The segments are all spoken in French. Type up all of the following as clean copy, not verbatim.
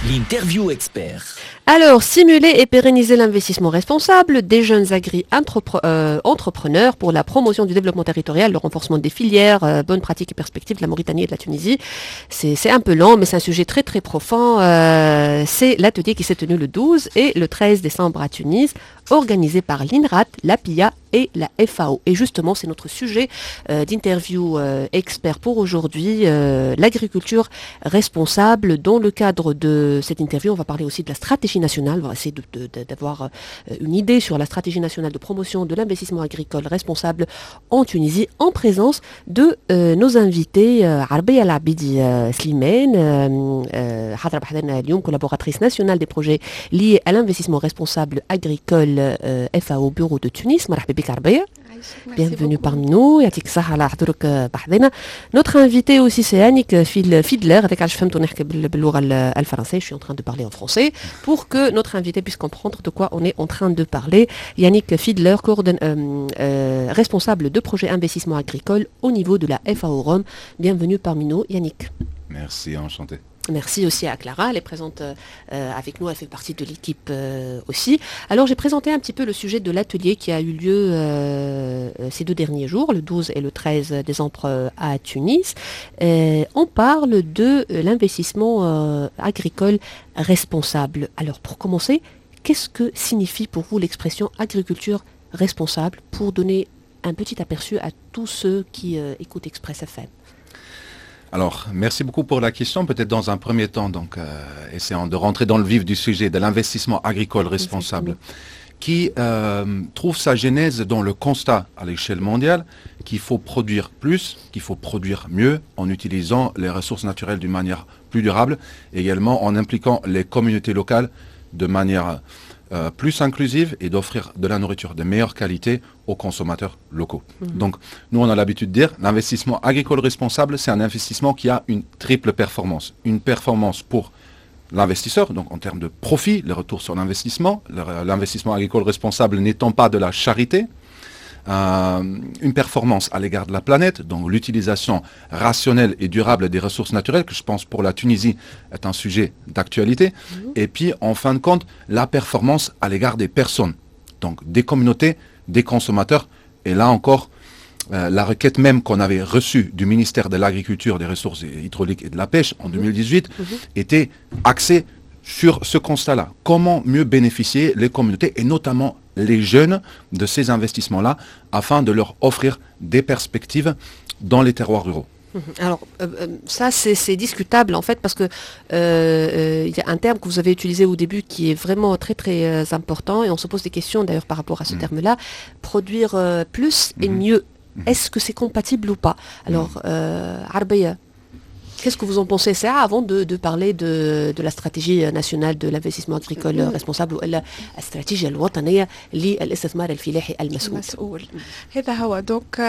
L'interview expert. Alors, simuler et pérenniser l'investissement responsable des jeunes agri-entrepreneurs pour la promotion du développement territorial, le renforcement des filières, bonnes pratiques et perspectives de la Mauritanie et de la Tunisie. C'est un peu lent, mais c'est un sujet très très profond. C'est l'atelier qui s'est tenu le 12 et le 13 décembre à Tunis, organisé par l'INRAT, la PIA et la FAO. Et justement, c'est notre sujet d'interview expert pour aujourd'hui, l'agriculture responsable. Dans le cadre de cette interview, on va parler aussi de la stratégie nationale. On va essayer d'avoir une idée sur la stratégie nationale de promotion de l'investissement agricole responsable en Tunisie, en présence de nos invités, Arbia Labidi Slimane, collaboratrice nationale des projets liés à l'investissement responsable agricole FAO Bureau de Tunis. Bienvenue parmi nous. Notre invité aussi, c'est Yannick Fiedler, avec je suis en train de parler en français, pour que notre invité puisse comprendre de quoi on est en train de parler. Yannick Fiedler, responsable de projet investissement agricole au niveau de la FAO Rome. Bienvenue parmi nous, Yannick. Merci, enchanté. Merci aussi à Clara, elle est présente avec nous, elle fait partie de l'équipe aussi. Alors j'ai présenté un petit peu le sujet de l'atelier qui a eu lieu ces 2 derniers jours, le 12 et le 13 décembre à Tunis. On parle de l'investissement agricole responsable. Alors pour commencer, qu'est-ce que signifie pour vous l'expression agriculture responsable, pour donner un petit aperçu à tous ceux qui écoutent Express FM? Alors, merci beaucoup pour la question. Peut-être dans un premier temps, essayons de rentrer dans le vif du sujet de l'investissement agricole responsable, qui trouve sa genèse dans le constat à l'échelle mondiale qu'il faut produire plus, qu'il faut produire mieux en utilisant les ressources naturelles d'une manière plus durable, et également en impliquant les communautés locales de manière plus inclusive et d'offrir de la nourriture de meilleure qualité aux consommateurs locaux. Donc, nous, on a l'habitude de dire, l'investissement agricole responsable, c'est un investissement qui a une triple performance. Une performance pour l'investisseur, donc en termes de profit, le retour sur l'investissement, l'investissement agricole responsable n'étant pas de la charité, une performance à l'égard de la planète, donc l'utilisation rationnelle et durable des ressources naturelles, que je pense pour la Tunisie est un sujet d'actualité, et puis en fin de compte, la performance à l'égard des personnes, donc des communautés, des consommateurs, et là encore, la requête même qu'on avait reçue du ministère de l'Agriculture, des Ressources hydrauliques et de la Pêche en 2018 était axée sur ce constat-là. Comment mieux bénéficier les communautés et notamment les jeunes de ces investissements-là afin de leur offrir des perspectives dans les terroirs ruraux. Alors, ça, c'est discutable, en fait, parce que il y a un terme que vous avez utilisé au début qui est vraiment très, très important, et on se pose des questions, d'ailleurs, par rapport à ce terme-là. Produire plus et mieux, est-ce que c'est compatible ou pas? Alors, Arbia, qu'est-ce que vous en pensez ça avant de parler de la stratégie nationale de l'investissement agricole responsable ou la stratégie الوطنية للاستثمار الفلاحي المسؤول. Donc,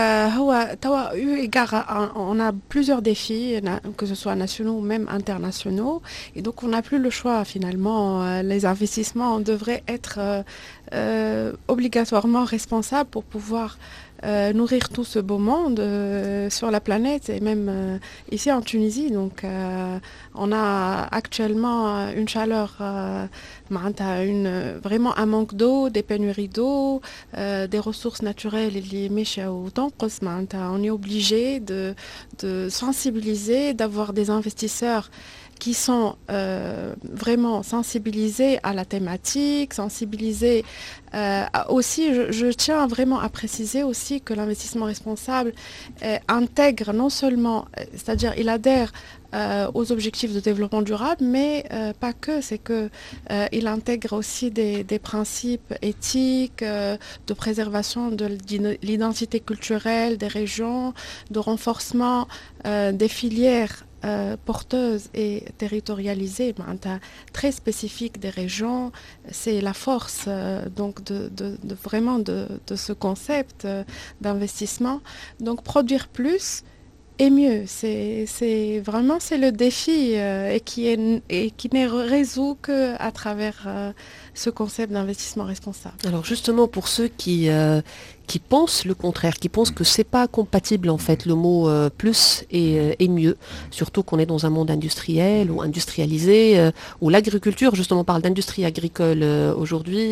on a plusieurs défis, que ce soit nationaux ou même internationaux, et donc on n'a plus le choix finalement. Les investissements devraient être obligatoirement responsables pour pouvoir nourrir tout ce beau monde sur la planète et même ici en Tunisie. Donc on a actuellement une chaleur, vraiment un manque d'eau, des pénuries d'eau, des ressources naturelles on est obligé de sensibiliser, d'avoir des investisseurs qui sont vraiment sensibilisés à la thématique, sensibilisés aussi, je tiens vraiment à préciser aussi que l'investissement responsable intègre non seulement, c'est-à-dire il adhère aux objectifs de développement durable, mais pas que, c'est que il intègre aussi des principes éthiques, de préservation de l'identité culturelle des régions, de renforcement des filières porteuse et territorialisée, très spécifique des régions. C'est la force donc vraiment de ce concept d'investissement. Donc produire plus et mieux, c'est le défi et qui n'est résolu qu'à travers ce concept d'investissement responsable. Alors justement, pour ceux qui pensent le contraire, qui pensent que c'est pas compatible en fait le mot plus et mieux, surtout qu'on est dans un monde industriel ou industrialisé, où l'agriculture, justement on parle d'industrie agricole aujourd'hui,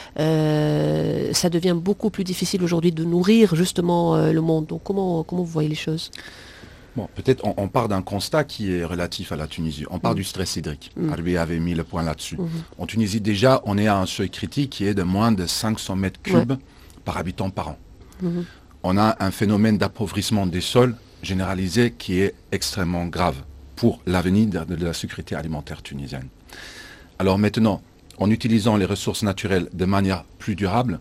ça devient beaucoup plus difficile aujourd'hui de nourrir justement le monde. Donc comment vous voyez les choses? Bon, peut-être on part d'un constat qui est relatif à la Tunisie. On part du stress hydrique. Harbi avait mis le point là-dessus. En Tunisie, déjà, on est à un seuil critique qui est de moins de 500 mètres cubes par habitant par an. On a un phénomène d'appauvrissement des sols généralisé qui est extrêmement grave pour l'avenir de la sécurité alimentaire tunisienne. Alors maintenant, en utilisant les ressources naturelles de manière plus durable,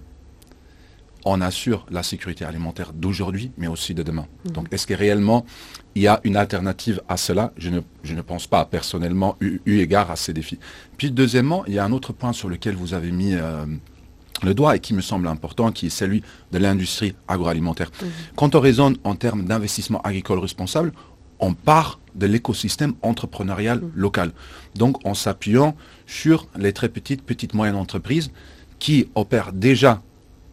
on assure la sécurité alimentaire d'aujourd'hui, mais aussi de demain. Donc, est-ce que réellement, il y a une alternative à cela? Je ne pense pas, personnellement, eu égard à ces défis. Puis, deuxièmement, il y a un autre point sur lequel vous avez mis le doigt et qui me semble important, qui est celui de l'industrie agroalimentaire. Quand on raisonne en termes d'investissement agricole responsable, on part de l'écosystème entrepreneurial local. Donc, en s'appuyant sur les très petites moyennes entreprises qui opèrent déjà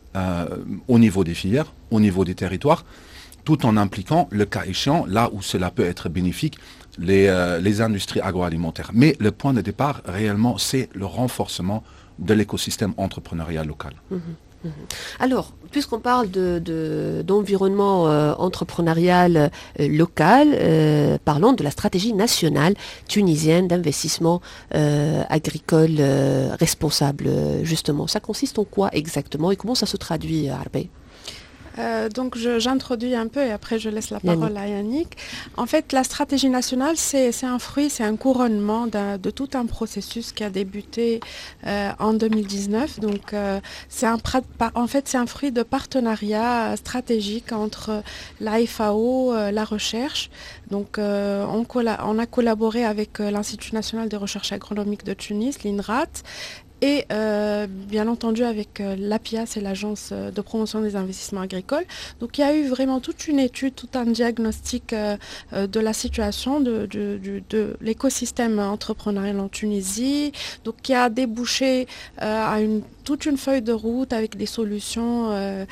au niveau des filières, au niveau des territoires, tout en impliquant, le cas échéant, là où cela peut être bénéfique, les industries agroalimentaires. Mais le point de départ, réellement, c'est le renforcement de l'écosystème entrepreneurial local. Alors, puisqu'on parle d'environnement entrepreneurial local, parlons de la stratégie nationale tunisienne d'investissement agricole responsable, justement. Ça consiste en quoi exactement et comment ça se traduit, Harbi? Donc j'introduis un peu et après je laisse la parole à Yannick. En fait, la stratégie nationale, c'est un fruit, c'est un couronnement de tout un processus qui a débuté en 2019. Donc c'est un fruit de partenariat stratégique entre la FAO, la recherche. Donc on a collaboré avec l'Institut national de recherche agronomique de Tunis, l'INRAT, et bien entendu avec l'APIA, c'est l'agence de promotion des investissements agricoles. Donc il y a eu vraiment toute une étude, tout un diagnostic de la situation de l'écosystème entrepreneurial en Tunisie, donc qui a débouché à toute une feuille de route avec des solutions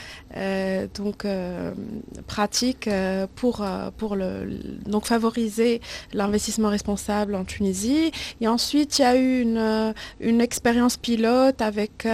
pratiques pour donc favoriser l'investissement responsable en Tunisie. Et ensuite, il y a eu une expérience pilote avec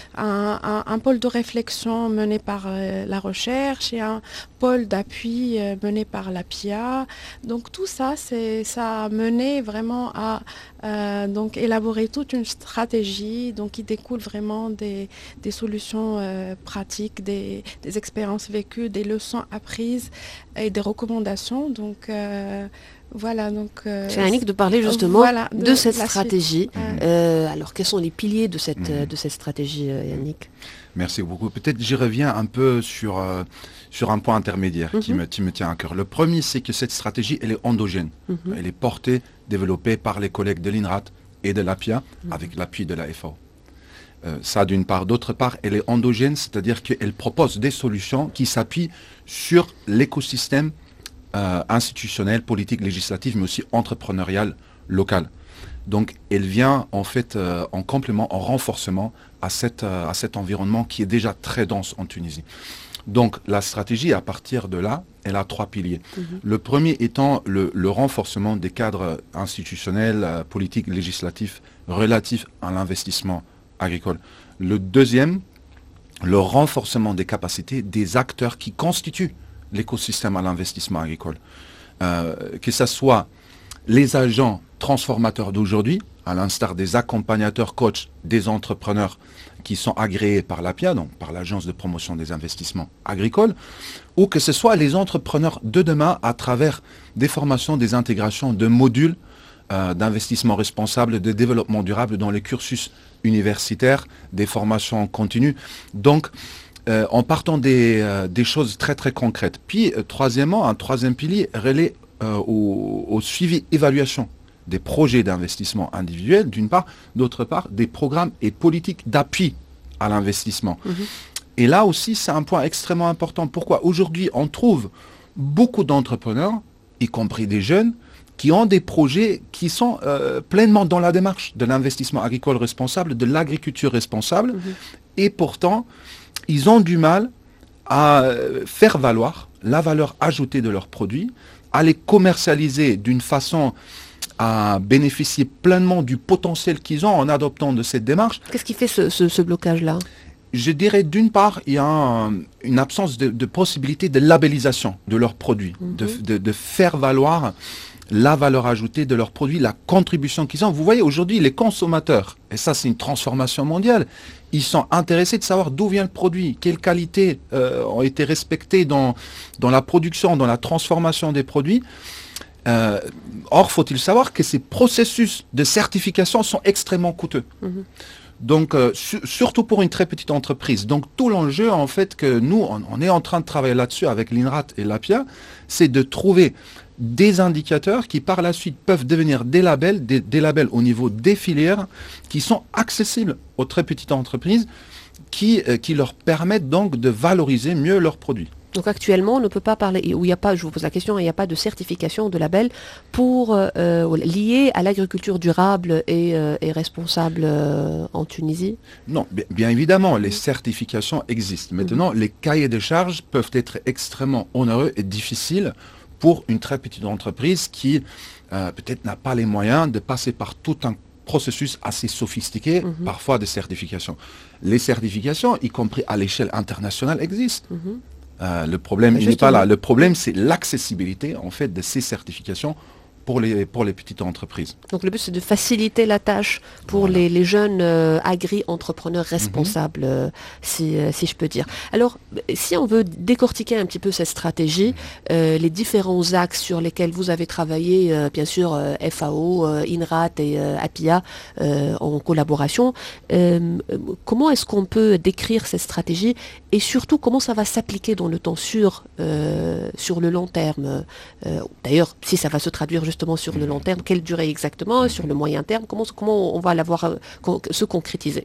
un pôle de réflexion mené par la recherche et un pôle d'appui mené par la PIA. Donc tout ça, ça a mené vraiment à donc élaborer toute une stratégie donc qui découle vraiment des solutions pratiques, des expériences vécues, des leçons apprises et des recommandations. Donc voilà, donc c'est Yannick de parler justement de cette stratégie. Alors quels sont les piliers de cette stratégie, Yannick? Merci beaucoup. Peut-être j'y reviens un peu sur un point intermédiaire qui me tient à cœur. Le premier, c'est que cette stratégie, elle est endogène. Elle est portée, développée par les collègues de l'INRAT et de l'APIA avec l'appui de la FAO. Ça d'une part. D'autre part, elle est endogène, c'est-à-dire qu'elle propose des solutions qui s'appuient sur l'écosystème institutionnel, politique, législatif, mais aussi entrepreneurial local. Donc, elle vient en fait en complément, en renforcement à cet environnement qui est déjà très dense en Tunisie. Donc, la stratégie, à partir de là, elle a 3 piliers. Le premier étant le renforcement des cadres institutionnels, politiques, législatifs relatifs à l'investissement agricole. Le deuxième, le renforcement des capacités des acteurs qui constituent l'écosystème à l'investissement agricole. Que ce soit les agents transformateurs d'aujourd'hui, à l'instar des accompagnateurs coachs des entrepreneurs qui sont agréés par l'APIA, donc par l'Agence de promotion des investissements agricoles, ou que ce soit les entrepreneurs de demain à travers des formations, des intégrations de modules d'investissement responsable, de développement durable dans les cursus universitaires, des formations continues. Donc, en partant des choses très très concrètes. Puis, troisièmement, un troisième pilier relaie au suivi évaluation des projets d'investissement individuels, d'une part, d'autre part, des programmes et politiques d'appui à l'investissement. Et là aussi, c'est un point extrêmement important. Pourquoi? Aujourd'hui, on trouve beaucoup d'entrepreneurs, y compris des jeunes, qui ont des projets qui sont pleinement dans la démarche de l'investissement agricole responsable, de l'agriculture responsable, et pourtant, ils ont du mal à faire valoir la valeur ajoutée de leurs produits, à les commercialiser d'une façon à bénéficier pleinement du potentiel qu'ils ont en adoptant de cette démarche. Qu'est-ce qui fait ce blocage-là ? Je dirais d'une part, il y a une absence de possibilité de labellisation de leurs produits, de faire valoir la valeur ajoutée de leurs produits, la contribution qu'ils ont. Vous voyez, aujourd'hui, les consommateurs, et ça c'est une transformation mondiale, ils sont intéressés de savoir d'où vient le produit, quelles qualités ont été respectées dans la production, dans la transformation des produits. Or, faut-il savoir que ces processus de certification sont extrêmement coûteux. Donc, surtout pour une très petite entreprise. Donc, tout l'enjeu, en fait, que nous, on est en train de travailler là-dessus avec l'INRAT et l'APIA, c'est de trouver des indicateurs qui, par la suite, peuvent devenir des labels au niveau des filières qui sont accessibles aux très petites entreprises, qui leur permettent donc de valoriser mieux leurs produits. Donc actuellement, on ne peut pas parler, où il n'y a pas, je vous pose la question, il n'y a pas de certification de label pour lié à l'agriculture durable et responsable en Tunisie ? Non, bien évidemment, les certifications existent. Maintenant, les cahiers de charges peuvent être extrêmement onéreux et difficiles pour une très petite entreprise qui peut-être n'a pas les moyens de passer par tout un processus assez sophistiqué, parfois de certification. Les certifications, y compris à l'échelle internationale, existent. Le problème, il n'est pas là. Le problème, c'est l'accessibilité, en fait, de ces certifications pour les petites entreprises. Donc le but, c'est de faciliter la tâche pour les jeunes agri-entrepreneurs responsables, si je peux dire. Alors, si on veut décortiquer un petit peu cette stratégie, les différents axes sur lesquels vous avez travaillé, bien sûr, FAO, INRAT et APIA en collaboration, comment est-ce qu'on peut décrire cette stratégie et surtout comment ça va s'appliquer dans le temps sur le long terme. D'ailleurs, si ça va se traduire justement sur le long terme, quelle durée exactement, sur le moyen terme, comment on va la voir se concrétiser?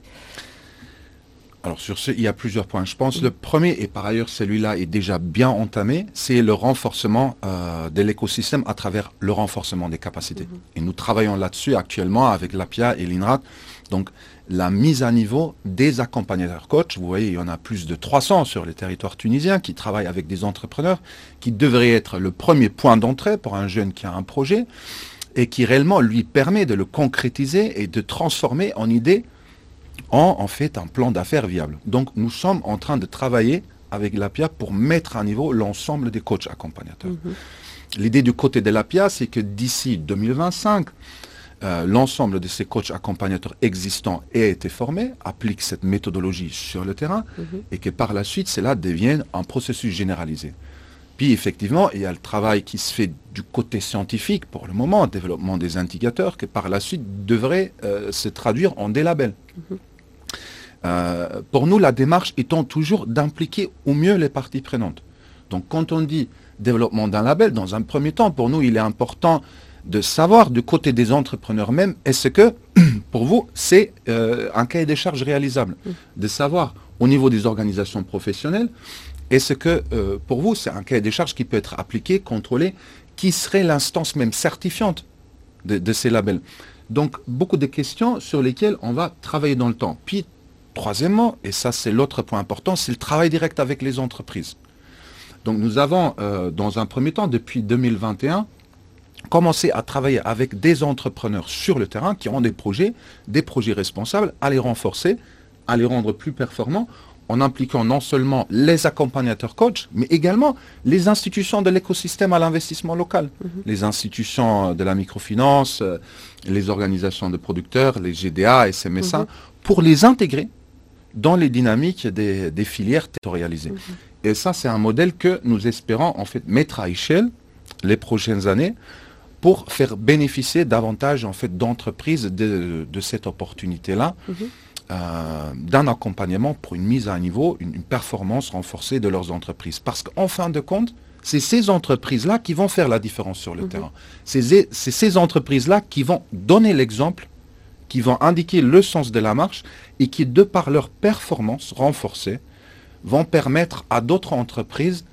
Alors sur ce, il y a plusieurs points. Je pense le premier, et par ailleurs celui-là est déjà bien entamé, c'est le renforcement de l'écosystème à travers le renforcement des capacités. Et nous travaillons là-dessus actuellement avec l'APIA et l'INRAT. Donc la mise à niveau des accompagnateurs coachs, vous voyez, il y en a plus de 300 sur les territoires tunisiens qui travaillent avec des entrepreneurs, qui devraient être le premier point d'entrée pour un jeune qui a un projet et qui réellement lui permet de le concrétiser et de transformer en idée en fait un plan d'affaires viable. Donc nous sommes en train de travailler avec l'APIA pour mettre à niveau l'ensemble des coachs accompagnateurs. L'idée du côté de l'APIA, c'est que d'ici 2025, l'ensemble de ces coachs accompagnateurs existants ait été formés, appliquent cette méthodologie sur le terrain et que par la suite, cela devienne un processus généralisé. Puis effectivement, il y a le travail qui se fait du côté scientifique pour le moment, développement des indicateurs, qui par la suite devrait se traduire en des labels. Pour nous, la démarche étant toujours d'impliquer au mieux les parties prenantes. Donc quand on dit développement d'un label, dans un premier temps, pour nous, il est important de savoir du côté des entrepreneurs même, est-ce que pour vous, c'est un cahier des charges réalisable. De savoir au niveau des organisations professionnelles, est-ce que pour vous, c'est un cahier des charges qui peut être appliqué, contrôlé, qui serait l'instance même certifiante de ces labels. Donc, beaucoup de questions sur lesquelles on va travailler dans le temps. Puis, troisièmement, et ça c'est l'autre point important, c'est le travail direct avec les entreprises. Donc, nous avons, dans un premier temps, depuis 2021, commencé à travailler avec des entrepreneurs sur le terrain qui ont des projets responsables, à les renforcer, à les rendre plus performants, en impliquant non seulement les accompagnateurs coachs, mais également les institutions de l'écosystème à l'investissement local. Les institutions de la microfinance, les organisations de producteurs, les GDA, SMSA, pour les intégrer dans les dynamiques des filières territorialisées. Et ça, c'est un modèle que nous espérons en fait mettre à échelle les prochaines années pour faire bénéficier davantage en fait d'entreprises de cette opportunité-là. D'un accompagnement pour une mise à niveau, une performance renforcée de leurs entreprises. Parce qu'en fin de compte, c'est ces entreprises-là qui vont faire la différence sur le terrain. C'est ces entreprises-là qui vont donner l'exemple, qui vont indiquer le sens de la marche et qui, de par leur performance renforcée, vont permettre à d'autres entreprises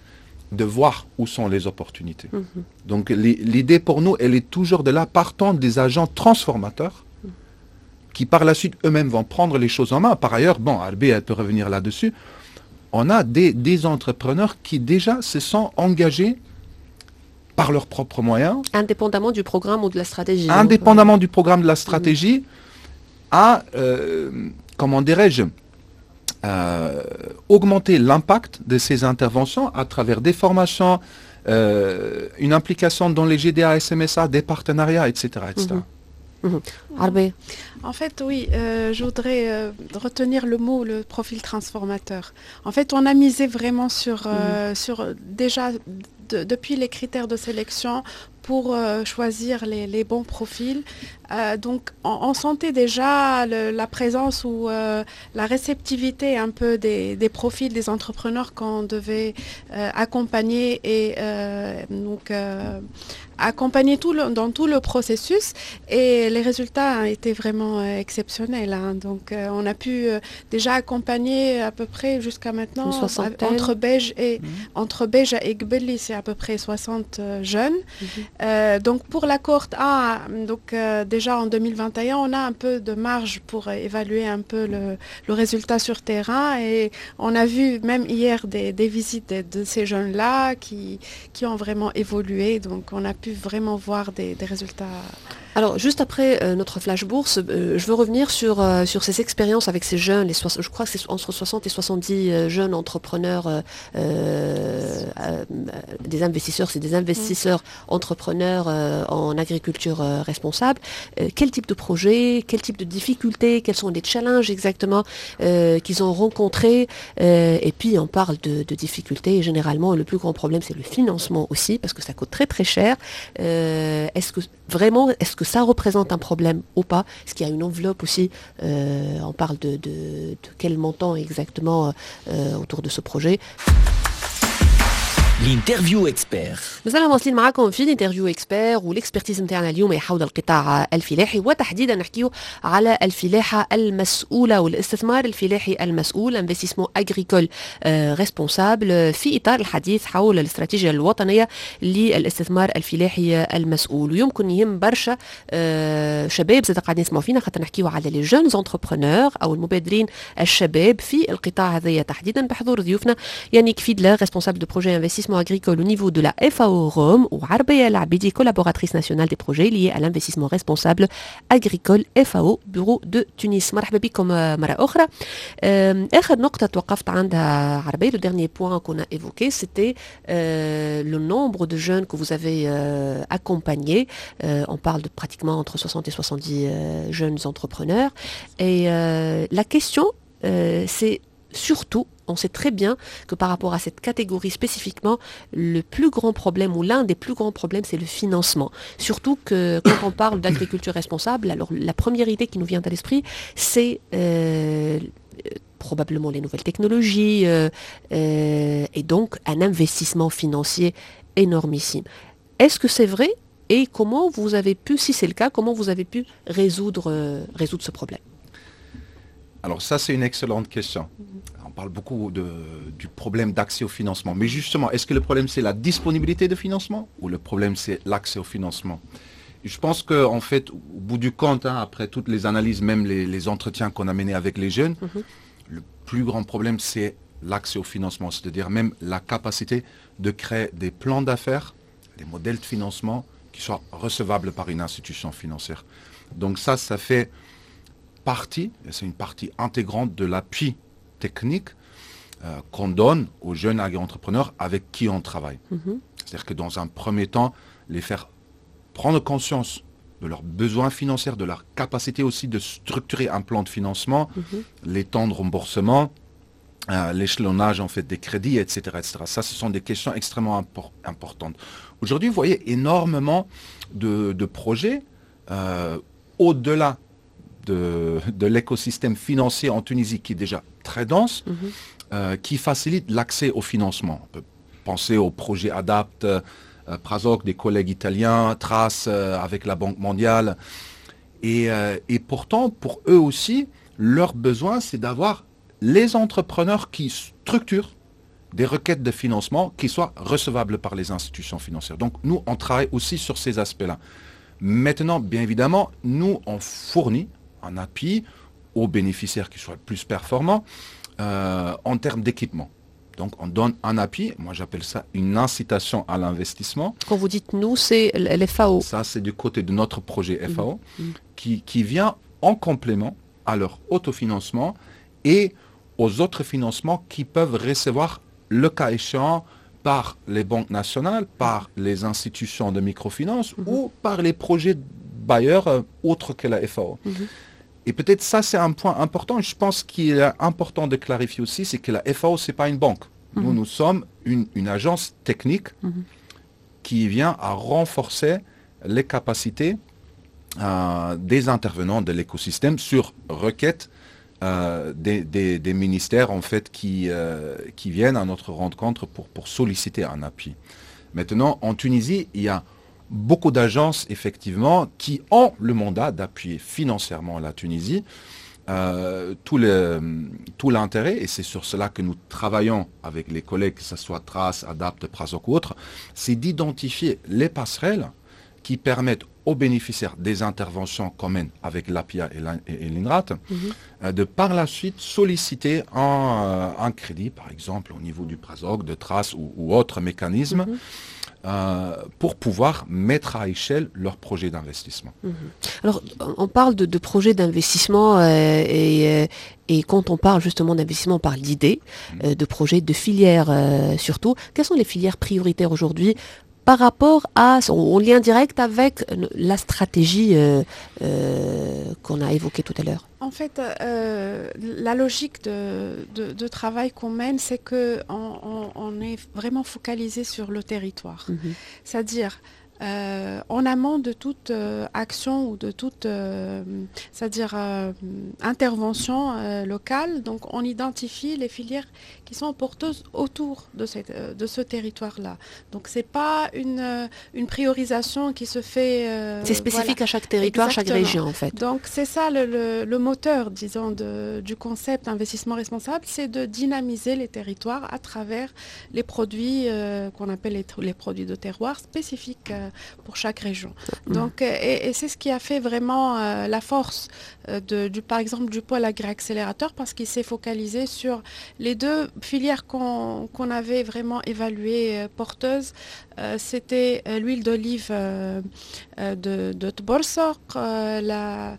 de voir où sont les opportunités. Donc l'idée pour nous, elle est toujours de là, partant des agents transformateurs qui par la suite eux-mêmes vont prendre les choses en main. Par ailleurs, Arbi, elle peut revenir là-dessus, on a des entrepreneurs qui déjà se sont engagés par leurs propres moyens. Indépendamment du programme ou de la stratégie. Indépendamment du programme de la stratégie, à, comment dirais-je, augmenter l'impact de ces interventions à travers des formations, une implication dans les GDA, SMSA, des partenariats, etc. etc. Arbi. En fait, oui, je voudrais retenir le profil transformateur. En fait, on a misé vraiment sur déjà, depuis les critères de sélection pour choisir les bons profils. Donc, on sentait déjà la présence ou la réceptivité un peu des profils des entrepreneurs qu'on devait accompagner et donc accompagner dans tout le processus. Et les résultats été vraiment exceptionnels. Hein. Donc, on a pu déjà accompagner à peu près jusqu'à maintenant entre Beige et Iqbeli, c'est à peu près 60 jeunes. Donc, pour la cohorte A, donc déjà en 2021, on a un peu de marge pour évaluer un peu le résultat sur terrain et on a vu même hier des visites de ces jeunes-là qui ont vraiment évolué. Donc, on a pu vraiment voir des résultats. Alors, juste après notre flash bourse, je veux revenir sur ces expériences avec ces jeunes, je crois que c'est entre 60 et 70 jeunes entrepreneurs, des investisseurs, c'est des investisseurs entrepreneurs en agriculture responsable. Quel type de projet, quel type de difficultés, quels sont les challenges exactement qu'ils ont rencontrés, et puis on parle de difficultés, et généralement le plus grand problème c'est le financement aussi, parce que ça coûte très très cher. Est-ce que ça représente un problème ou pas? Est-ce qu'il y a une enveloppe aussi? On parle de quel montant exactement autour de ce projet? الانترفيو اكسبير. مازال مواصلين معاكم في الانترفيو اكسبير، والاكسبرتيز نتاعنا اليوم حول القطاع الفلاحي، وتحديدا نحكيو على الفلاحه المسؤوله والاستثمار الفلاحي المسؤول، انفستيسمون اغريكول ريسبونسابل، في اطار الحديث حول الاستراتيجيه الوطنيه للاستثمار الفلاحي المسؤول. ويمكن يهم برشا شباب زاد قاعدين يسمعوا فينا، خاطر نحكيو على لي جون زونتربرونور او المبادرين الشباب في القطاع هذايا تحديدا، بحضور ضيوفنا يانيك فيدلر ريسبونسابل دو بروجي investissement agricole au niveau de la FAO Rome, ou Arbia Labidi, collaboratrice nationale des projets liés à l'investissement responsable agricole FAO bureau de Tunis. مرحبا بكم مرة أخرى. آخر نقطة توقفت عندها عربي, le dernier point qu'on a évoqué, c'était le nombre de jeunes que vous avez accompagnés. On parle de pratiquement entre 60 et 70 jeunes entrepreneurs. Et la question, c'est surtout, on sait très bien que par rapport à cette catégorie spécifiquement, le plus grand problème ou l'un des plus grands problèmes, c'est le financement. Surtout que quand on parle d'agriculture responsable, alors la première idée qui nous vient à l'esprit, c'est probablement les nouvelles technologies et donc un investissement financier énormissime. Est-ce que c'est vrai? Et comment vous avez pu, si c'est le cas, comment vous avez pu résoudre ce problème? Alors ça, c'est une excellente question. On parle beaucoup du problème d'accès au financement. Mais justement, est-ce que le problème, c'est la disponibilité de financement ou le problème, c'est l'accès au financement? Je pense qu'en fait, au bout du compte, après toutes les analyses, même les entretiens qu'on a menés avec les jeunes, le plus grand problème, c'est l'accès au financement. C'est-à-dire même la capacité de créer des plans d'affaires, des modèles de financement qui soient recevables par une institution financière. Donc ça fait partie, et c'est une partie intégrante de l'appui technique qu'on donne aux jeunes agri-entrepreneurs avec qui on travaille. C'est-à-dire que dans un premier temps, les faire prendre conscience de leurs besoins financiers, de leur capacité aussi de structurer un plan de financement, les temps de remboursement, l'échelonnage en fait des crédits, etc., etc. Ça, ce sont des questions extrêmement importantes. Aujourd'hui, vous voyez énormément de projets au-delà de l'écosystème financier en Tunisie qui est déjà très dense, qui facilite l'accès au financement. On peut penser au projet ADAPT, Prazoc, des collègues italiens, Trace avec la Banque mondiale. Et pourtant, pour eux aussi, leur besoin, c'est d'avoir les entrepreneurs qui structurent des requêtes de financement qui soient recevables par les institutions financières. Donc nous, on travaille aussi sur ces aspects-là. Maintenant, bien évidemment, nous, on fournit un appui aux bénéficiaires qui soient plus performants en termes d'équipement. Donc on donne un appui, moi j'appelle ça une incitation à l'investissement. Quand vous dites nous, c'est l'FAO. Ça, c'est du côté de notre projet FAO qui vient en complément à leur autofinancement et aux autres financements qu'ils peuvent recevoir le cas échéant par les banques nationales, par les institutions de microfinance ou par les projets bailleurs autres que la FAO. Et peut-être ça, c'est un point important. Je pense qu'il est important de clarifier aussi, c'est que la FAO, ce n'est pas une banque. Nous sommes une agence technique qui vient à renforcer les capacités des intervenants de l'écosystème sur requête des ministères en fait qui viennent à notre rencontre pour solliciter un appui. Maintenant, en Tunisie, il y a beaucoup d'agences, effectivement, qui ont le mandat d'appuyer financièrement la Tunisie. Tout l'intérêt, et c'est sur cela que nous travaillons avec les collègues, que ce soit Trace, Adapt, Prasoc ou autres, c'est d'identifier les passerelles qui permettent aux bénéficiaires des interventions communes avec l'APIA et l'INRAT, de par la suite solliciter un crédit, par exemple, au niveau du Prasoc, de Trace ou autres mécanismes, pour pouvoir mettre à échelle leur projet d'investissement. Alors, on parle de projets d'investissement et quand on parle justement d'investissement, on parle d'idées, de projets, de filières surtout. Quelles sont les filières prioritaires aujourd'hui par rapport en lien direct avec la stratégie qu'on a évoquée tout à l'heure? En fait, la logique de travail qu'on mène, c'est qu'on est vraiment focalisé sur le territoire. C'est-à-dire, en amont de toute action ou de toute intervention locale, donc on identifie les filières qui sont porteuses autour de ce territoire-là. Donc c'est pas une priorisation qui se fait... c'est spécifique à chaque territoire, exactement. Chaque région en fait. Donc c'est ça le moteur, disons, du concept investissement responsable, c'est de dynamiser les territoires à travers les produits qu'on appelle les produits de terroir spécifiques pour chaque région. Donc, et c'est ce qui a fait vraiment la force par exemple du pôle agri-accélérateur, parce qu'il s'est focalisé sur les deux filières qu'on avait vraiment évaluées porteuses. C'était l'huile d'olive de Tborsok, la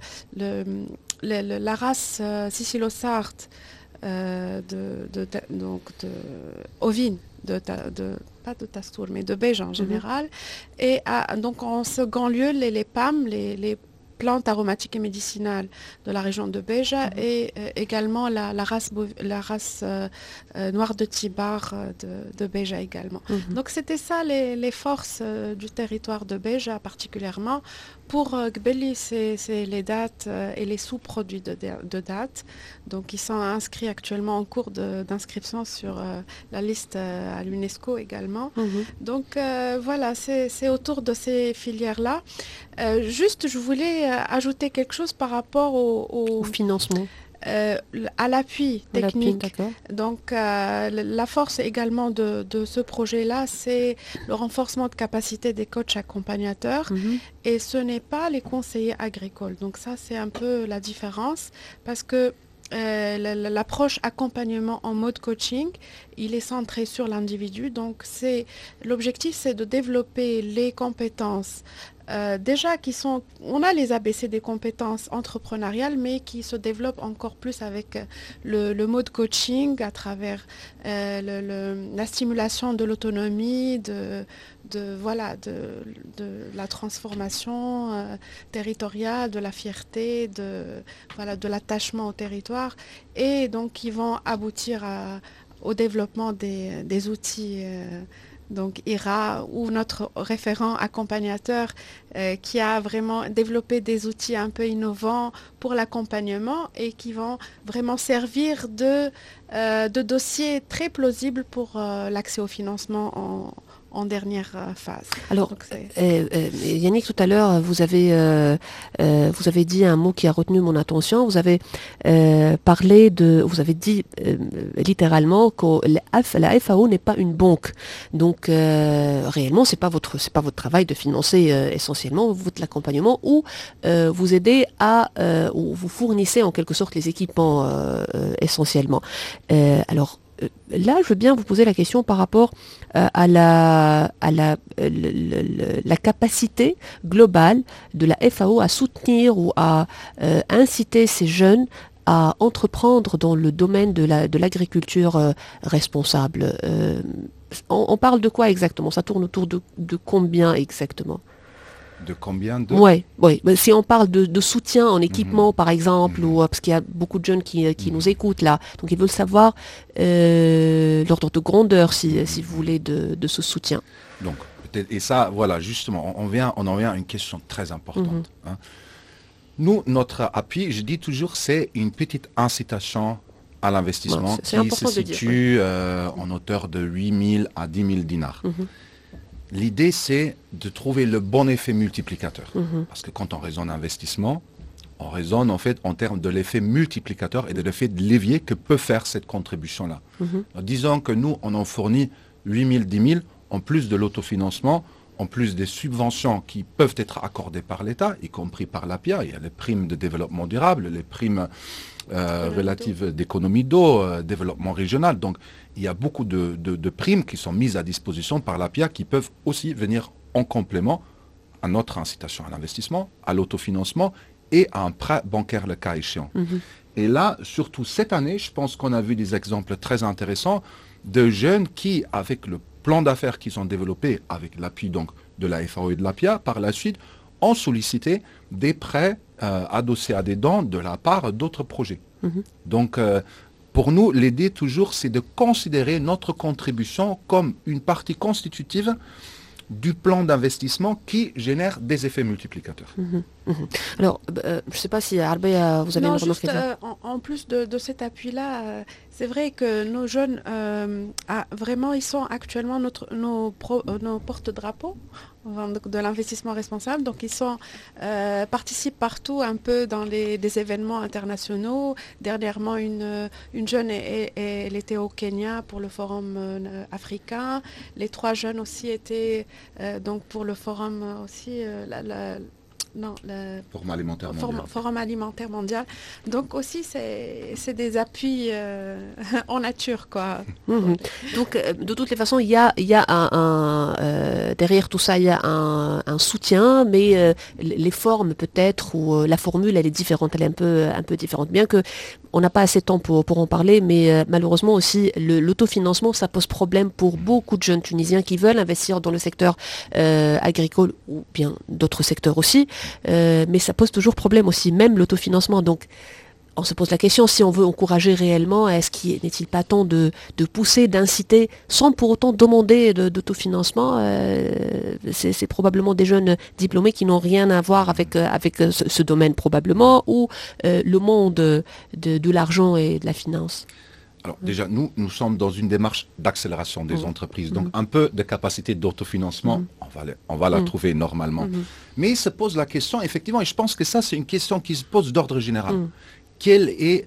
race sicilo-sarthe ovine, pas de Tastour, mais de Beige en général. Et donc en second lieu, les PAM, les plantes aromatiques et médicinales de la région de Béja et également la race noire de Tibar de Béja également. Donc c'était ça les forces du territoire de Béja particulièrement. Pour Gbeli, c'est les dates et les sous-produits de dates. Donc ils sont inscrits actuellement en cours d'inscription sur la liste à l'UNESCO également. Donc voilà, c'est autour de ces filières-là. Juste, je voulais ajouter quelque chose par rapport au financement. À l'appui technique. Donc, la force également de ce projet-là, c'est le renforcement de capacité des coachs accompagnateurs. Et ce n'est pas les conseillers agricoles. Donc ça, c'est un peu la différence parce que l'approche accompagnement en mode coaching, il est centré sur l'individu. Donc l'objectif, c'est de développer les compétences déjà on a les ABC des compétences entrepreneuriales, mais qui se développent encore plus avec le mode coaching à travers la stimulation de l'autonomie, de la transformation territoriale, de la fierté, de l'attachement au territoire, et donc ils vont aboutir au développement des outils. Donc IRA ou notre référent accompagnateur qui a vraiment développé des outils un peu innovants pour l'accompagnement et qui vont vraiment servir de dossier très plausible pour l'accès au financement en dernière phase. Alors, Yannick, tout à l'heure, vous avez dit un mot qui a retenu mon attention. Vous avez vous avez dit littéralement que la FAO n'est pas une banque. Donc, réellement, c'est pas votre travail de financer essentiellement votre accompagnement ou vous aider ou vous fournissez en quelque sorte les équipements essentiellement. Alors, là, je veux bien vous poser la question par rapport à la capacité globale de la FAO à soutenir ou à inciter ces jeunes à entreprendre dans le domaine de l'agriculture responsable. On parle de quoi exactement? Ça tourne autour de combien exactement? De combien de... Oui. Si on parle de soutien en équipement, par exemple, ou parce qu'il y a beaucoup de jeunes qui nous écoutent là, donc ils veulent savoir l'ordre de grandeur, si vous voulez, de ce soutien. Donc, et ça, voilà, justement, on en vient à une question très importante. Hein. Nous, notre appui, je dis toujours, c'est une petite incitation à l'investissement qui se situe en hauteur de 8 000 à 10 000 dinars. L'idée, c'est de trouver le bon effet multiplicateur. Parce que quand on raisonne investissement, on raisonne en fait en termes de l'effet multiplicateur et de l'effet de levier que peut faire cette contribution-là. Disons que nous, on en fournit 8 000, 10 000, en plus de l'autofinancement, en plus des subventions qui peuvent être accordées par l'État, y compris par l'APIA. Il y a les primes de développement durable, les primes relatives d'économie d'eau, développement régional. Donc, il y a beaucoup de primes qui sont mises à disposition par l'APIA qui peuvent aussi venir en complément à notre incitation à l'investissement, à l'autofinancement et à un prêt bancaire le cas échéant. Et là, surtout cette année, je pense qu'on a vu des exemples très intéressants de jeunes qui, avec le plan d'affaires qu'ils ont développé avec l'appui donc de la FAO et de l'APIA, par la suite, ont sollicité des prêts adossés à des dons de la part d'autres projets. Donc, pour nous, l'idée toujours, c'est de considérer notre contribution comme une partie constitutive du plan d'investissement qui génère des effets multiplicateurs. Alors, je ne sais pas si Arbia, vous avez une remarque à dire. En plus de cet appui-là, c'est vrai que nos jeunes, vraiment, ils sont actuellement nos porte-drapeaux de l'investissement responsable. Donc, ils participent partout un peu dans des événements internationaux. Dernièrement, une jeune, elle était au Kenya pour le forum africain. Les 3 jeunes aussi étaient donc pour le forum aussi... Forum alimentaire mondial. Forum alimentaire mondial. Donc aussi, c'est des appuis en nature, quoi. Donc, de toutes les façons, il y a derrière tout ça, il y a un soutien, mais les formes peut-être, ou la formule, elle est différente, elle est un peu différente. Bien que on n'a pas assez de temps pour en parler, mais malheureusement aussi, l'autofinancement, ça pose problème pour beaucoup de jeunes Tunisiens qui veulent investir dans le secteur agricole ou bien d'autres secteurs aussi. Mais ça pose toujours problème aussi, même l'autofinancement. Donc, on se pose la question, si on veut encourager réellement, n'est-il pas temps de pousser, d'inciter, sans pour autant demander d'autofinancement c'est probablement des jeunes diplômés qui n'ont rien à voir avec ce domaine probablement, ou le monde de l'argent et de la finance. Alors déjà, nous sommes dans une démarche d'accélération des entreprises. Donc un peu de capacité d'autofinancement, on va la trouver normalement. Mais il se pose la question, effectivement, et je pense que ça c'est une question qui se pose d'ordre général. Quelle est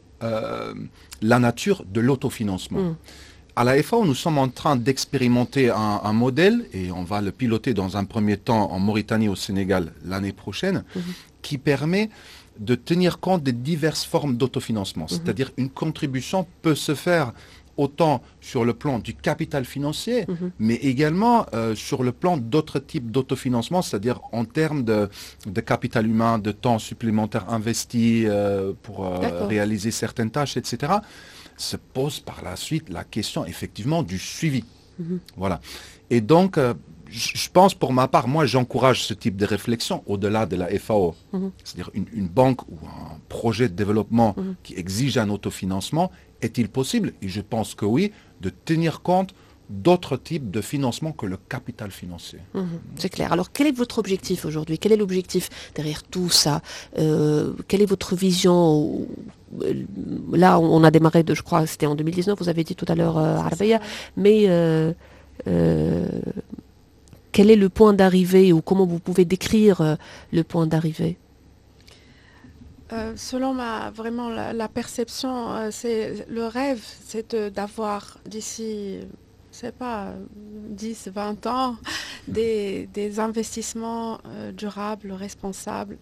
la nature de l'autofinancement? À la FAO, nous sommes en train d'expérimenter un modèle, et on va le piloter dans un premier temps en Mauritanie, au Sénégal, l'année prochaine, qui permet de tenir compte des diverses formes d'autofinancement. C'est-à-dire une contribution peut se faire autant sur le plan du capital financier, mais également sur le plan d'autres types d'autofinancement, c'est-à-dire en termes de capital humain, de temps supplémentaire investi pour réaliser certaines tâches, etc. Se pose par la suite la question effectivement du suivi. Voilà. Et donc, je pense pour ma part, moi j'encourage ce type de réflexion au-delà de la FAO. C'est-à-dire une banque ou un projet de développement qui exige un autofinancement, est-il possible? Et je pense que oui, de tenir compte d'autres types de financement que le capital financier. C'est clair. Alors quel est votre objectif aujourd'hui? Quel est l'objectif derrière tout ça? Quelle est votre vision? Là, on a démarré, je crois, c'était en 2019, vous avez dit tout à l'heure, Arbia, mais quel est le point d'arrivée ou comment vous pouvez décrire le point d'arrivée? Selon vraiment la perception, c'est le rêve, c'est d'avoir d'ici, je sais pas, 10, 20 ans, des investissements durables, responsables,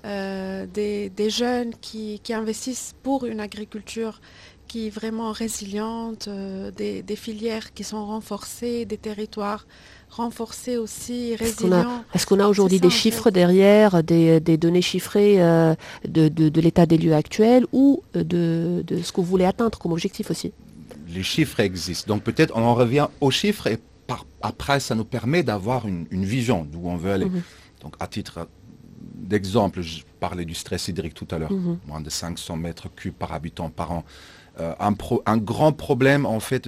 des jeunes qui investissent pour une agriculture qui est vraiment résiliente, des filières qui sont renforcées, des territoires renforcés aussi, résilients. Est-ce qu'on a aujourd'hui des chiffres derrière, des données chiffrées de l'état des lieux actuel ou de ce que vous voulez atteindre comme objectif aussi? Les chiffres existent. Donc peut-être on en revient aux chiffres et après ça nous permet d'avoir une vision d'où on veut aller. Donc à titre d'exemple, je parlais du stress hydrique tout à l'heure, moins de 500 mètres cubes par habitant par an. Un grand problème en fait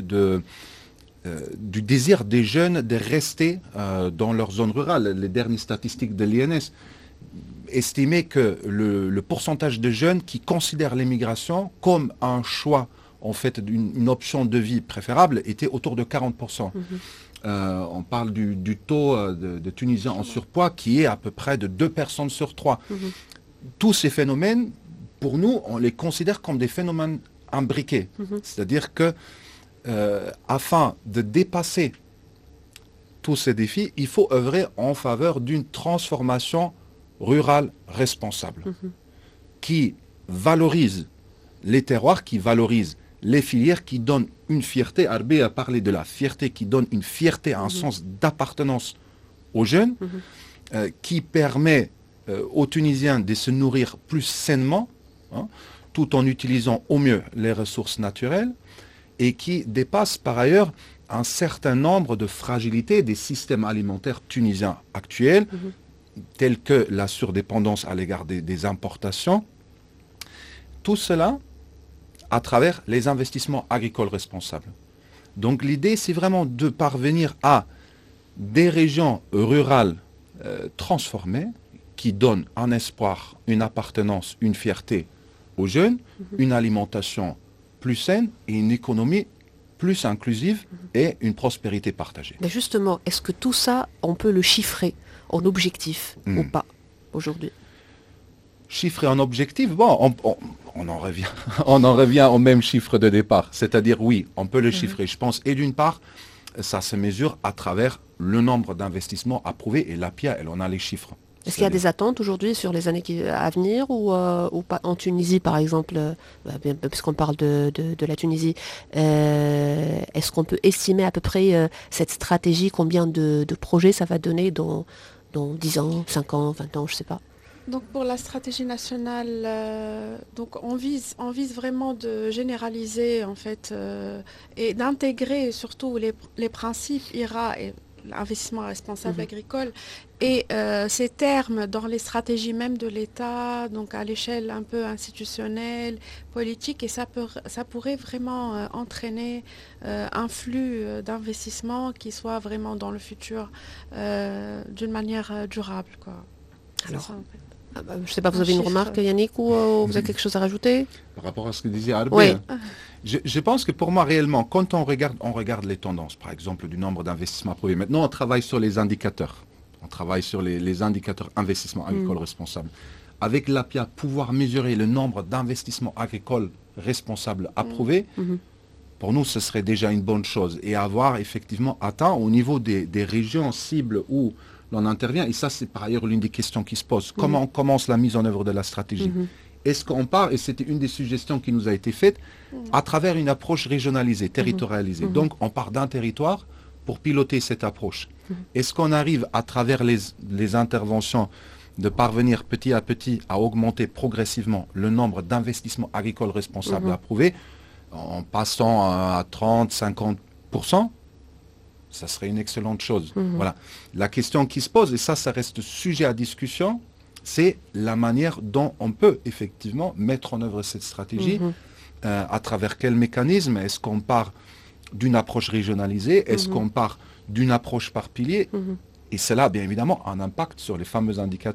du désir des jeunes de rester dans leur zone rurale. Les dernières statistiques de l'INS estimaient que le pourcentage de jeunes qui considèrent l'immigration comme un choix, en fait, une option de vie préférable était autour de 40%. On parle du taux de Tunisiens en surpoids qui est à peu près de 2 personnes sur 3. Tous ces phénomènes, pour nous, on les considère comme des phénomènes imbriqués. C'est-à-dire que afin de dépasser tous ces défis, il faut œuvrer en faveur d'une transformation rurale responsable qui valorise les terroirs, qui valorise les filières, qui donnent une fierté. Arbé a parlé de la fierté, qui donne une fierté, un sens d'appartenance aux jeunes, qui permet aux Tunisiens de se nourrir plus sainement, tout en utilisant au mieux les ressources naturelles, et qui dépasse par ailleurs un certain nombre de fragilités des systèmes alimentaires tunisiens actuels, tels que la surdépendance à l'égard des importations. Tout cela à travers les investissements agricoles responsables. Donc l'idée, c'est vraiment de parvenir à des régions rurales transformées, qui donnent un espoir, une appartenance, une fierté aux jeunes, une alimentation plus saine et une économie plus inclusive et une prospérité partagée. Mais justement, est-ce que tout ça, on peut le chiffrer en objectif ou pas aujourd'hui? Chiffrer en objectif, bon, on en revient au même chiffre de départ. C'est-à-dire, oui, on peut le chiffrer, je pense. Et d'une part, ça se mesure à travers le nombre d'investissements approuvés. Et l'APIA, elle en a les chiffres. Est-ce qu'il y a des attentes aujourd'hui sur les années à venir ou pas en Tunisie, par exemple, puisqu'on parle de la Tunisie, est-ce qu'on peut estimer à peu près cette stratégie, combien de projets ça va donner dans 10 ans, 5 ans, 20 ans, je ne sais pas? Donc pour la stratégie nationale, donc on vise vraiment de généraliser en fait et d'intégrer surtout les principes IRA et l'investissement responsable agricole et ces termes dans les stratégies même de l'État, donc à l'échelle un peu institutionnelle, politique, et ça pourrait vraiment entraîner un flux d'investissement qui soit vraiment dans le futur d'une manière durable, quoi. Alors, ça, en fait. Je ne sais pas, vous avez une remarque, Yannick, ou vous avez quelque chose à rajouter? Par rapport à ce que disait Arbé, Oui. Je pense que pour moi, réellement, quand on regarde les tendances, par exemple, du nombre d'investissements approuvés. Maintenant, on travaille sur les indicateurs. On travaille sur les indicateurs investissements agricoles responsables. Avec l'APIA, pouvoir mesurer le nombre d'investissements agricoles responsables approuvés, pour nous, ce serait déjà une bonne chose. Et avoir effectivement atteint au niveau des régions cibles où l'on intervient, et ça c'est par ailleurs l'une des questions qui se posent. Comment on commence la mise en œuvre de la stratégie? Est-ce qu'on part, et c'était une des suggestions qui nous a été faite, à travers une approche régionalisée, territorialisée. Donc on part d'un territoire pour piloter cette approche. Est-ce qu'on arrive à travers les interventions de parvenir petit à petit à augmenter progressivement le nombre d'investissements agricoles responsables approuvés, en passant à 30-50%? Ça serait une excellente chose. Voilà. La question qui se pose, et ça reste sujet à discussion, c'est la manière dont on peut effectivement mettre en œuvre cette stratégie, à travers quel mécanisme. Est-ce qu'on part d'une approche régionalisée? Est-ce qu'on part d'une approche par pilier? Et cela a bien évidemment un impact sur les fameux indicateurs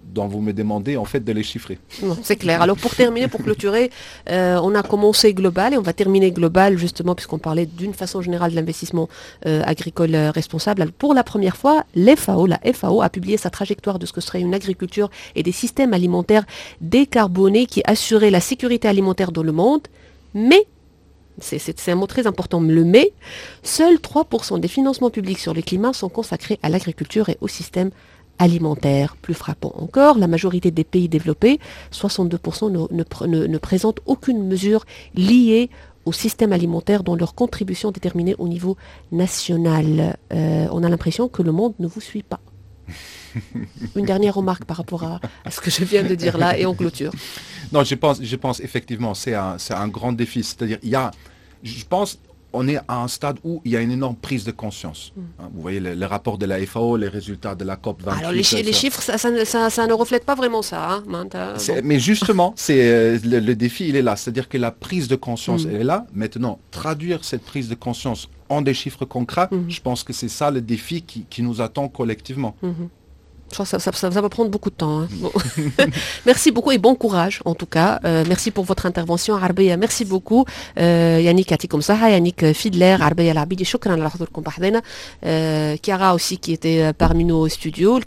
dont vous me demandez en fait de les chiffrer. Non, c'est clair. Alors pour terminer, pour clôturer, on a commencé global et on va terminer global justement puisqu'on parlait d'une façon générale de l'investissement agricole responsable. Alors, pour la première fois, la FAO a publié sa trajectoire de ce que serait une agriculture et des systèmes alimentaires décarbonés qui assuraient la sécurité alimentaire dans le monde. Mais, c'est un mot très important, le mais, seuls 3% des financements publics sur le climat sont consacrés à l'agriculture et au système alimentaire. Plus frappant encore, la majorité des pays développés, 62% ne présentent aucune mesure liée au système alimentaire dont leur contribution est déterminée au niveau national. On a l'impression que le monde ne vous suit pas. Une dernière remarque par rapport à ce que je viens de dire là et en clôture. Non, je pense effectivement c'est un grand défi. C'est-à-dire, je pense on est à un stade où il y a une énorme prise de conscience. Vous voyez le rapport de la FAO, les résultats de la COP 28. Alors les chiffres, ça ne reflète pas vraiment ça. Hein, mais justement, le défi, il est là. C'est-à-dire que la prise de conscience, elle est là. Maintenant, traduire cette prise de conscience en des chiffres concrets, je pense que c'est ça le défi qui nous attend collectivement. Je crois que ça va prendre beaucoup de temps. Hein. Bon. Merci beaucoup et bon courage en tout cas. Merci pour votre intervention Arbeya. Merci beaucoup. Yannick Atikom Saha, Yannick Fidler, Arbeya Labidi. Shukran ala hudurkum bahdaina. Chiara aussi qui était parmi nous au studio.